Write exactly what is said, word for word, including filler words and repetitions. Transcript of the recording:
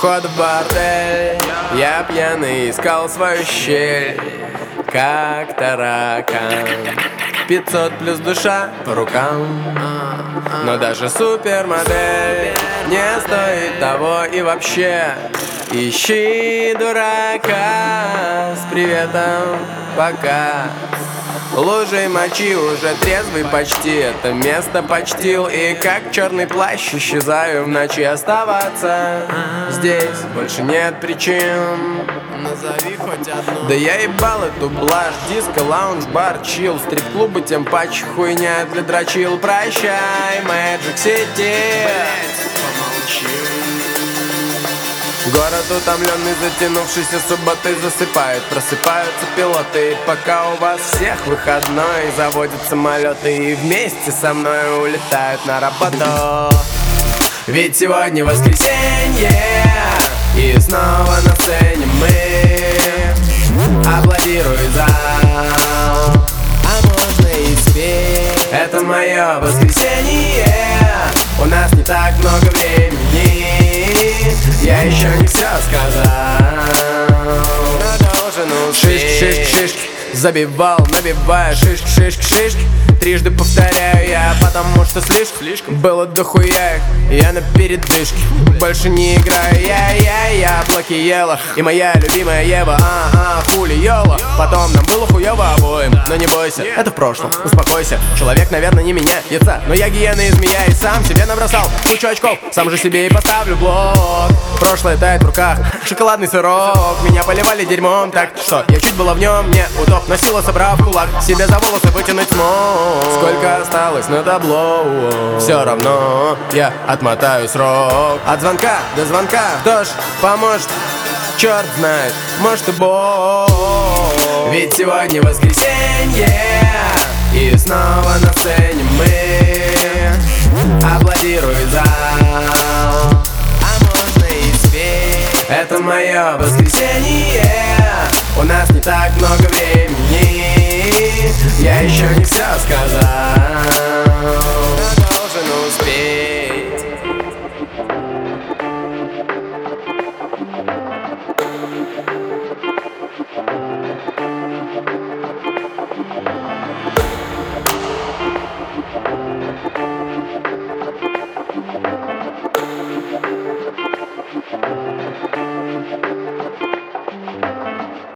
входа в бордель я пьяный искал свою щель, как таракан. Пятьсот плюс душа по рукам, но даже супермодель не стоит того. И вообще ищи дурака с приветом пока. Лужей мочи, уже трезвый почти это место почтил. И как черный плащ исчезаю в ночи. Оставаться здесь больше нет причин. Назови хоть одну. Да я ебал эту блажь. Диско, лаунж, бар, чил. Стрип-клубы тем паче хуйня для дрочил. Прощай, Magic City. Город утомленный, затянувшийся субботой засыпает. Просыпаются пилоты, пока у вас всех выходной. Заводят самолеты и вместе со мной улетают на работу. Ведь сегодня воскресенье, и снова на сцене мы. Аплодирует зал, а можно и спеть. Это мое воскресенье, у нас не так много времени. Я еще не все сказал, но должен успеть. Шишки, шишки, шишки, забивал, набивая шишки, шишки, шишки. Трижды повторяю я, потому что слишком, слишком было дохуя их. Я на передышке, больше не играю. Я, я, я, блоки ела. И моя любимая Ева, а, а, хули Йола. Потом нам было хуёво обоим, но не бойся, это в прошлом, успокойся. Человек, наверное, не меняется, но я гиена и змея. И сам себе набросал кучу очков, сам же себе и поставлю блок. Прошлое тает в руках, шоколадный сырок. Меня поливали дерьмом, так что я чуть было в нем не утоп. Носила, собрав кулак, себе за волосы вытянуть смог. Сколько осталось на табло, все равно я отмотаю срок. От звонка до звонка, кто ж поможет? Черт знает, может и Бог. Ведь сегодня воскресенье, и снова на сцене мы. Аплодирует зал, а можно и спеть. Это мое воскресенье, у нас не так много времени. Я еще не все сказал, но должен успеть.